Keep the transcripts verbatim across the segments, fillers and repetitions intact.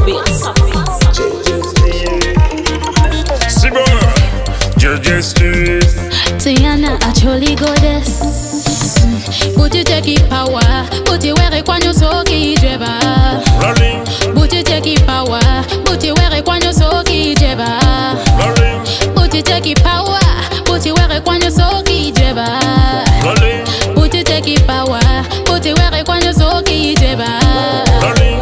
beats. Sibo, J J Tiana actually goddess. But you take it power. But you wear it when you so kijeba. Rolling, But you take it power. But you wear it when you so kijeba. rolling, But you take it power. But you wear it when you so kijeba. rolling, But you take it power. But you wear it when you so kijeba. rolling.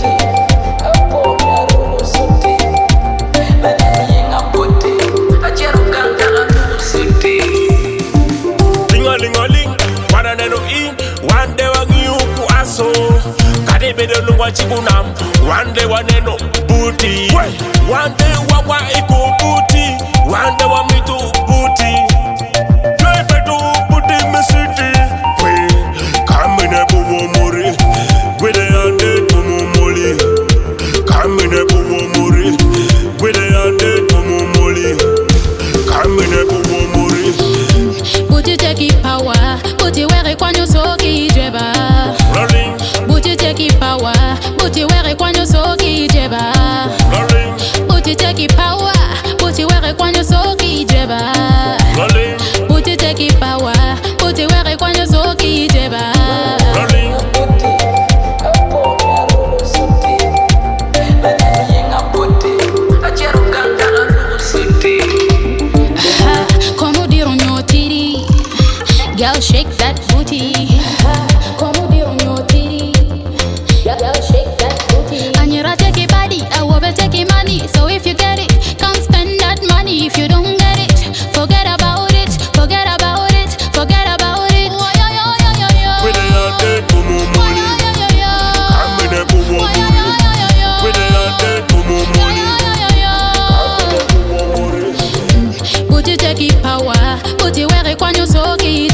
Ling-a-ling-a-ling, wananeno in, wande wangiuku aso. Kadebede nungwa chikunam, wande waneno booty. Wande wawa iko booty, wande wamitu booty. Jwepetu booty mesiti. Kamine buwo muri, gwede ande tumu muli. Kamine buwo muri, gwede ande tumu muli. Kamine buwo muri. But you take it power. But you wear it when you so kijeba. Rolling, But you take it power. But you wear it when you so kijeba. rolling, But you take it power. But you wear it when you so kijeba. rolling, But you take it power. But you wear it when you so kijeba. rolling. Ha, como dire on your titty. Girl, shake that booty. Como dire on your titty. Girl, shake that booty. And you're a take it body, I will be taking money. So if you get it, come spend that money. If you don't get it, forget about it. Forget about it. Forget about it. Oh, yo, yo, yo, yo, yo. Gwede ande tumu Oh, muli. yo, yo, yo, yo. Kamine buwo Oh, yo, muri. yo, yo, yo, yo. Gwede ande tumu Yo, muli. yo, yo, yo, yo. Buwo muri. But you take it power. But you wear it when you so kid.